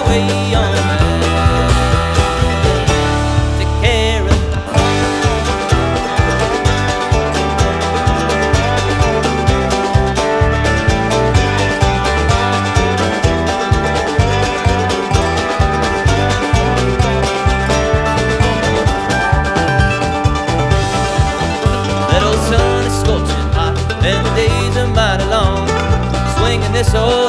way on that. Take care of that old sun is scorching hot, and the days are mighty long, swinging this old